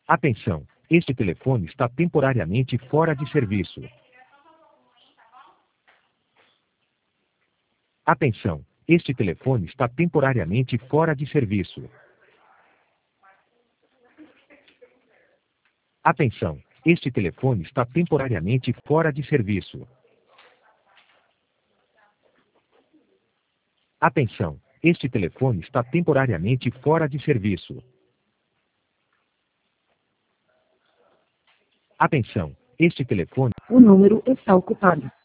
Atenção, este telefone está temporariamente fora de serviço. Atenção, este telefone está temporariamente fora de serviço. Atenção, este telefone está temporariamente fora de serviço. Atenção, este telefone está temporariamente fora de serviço. Atenção, este telefone... O número está ocupado.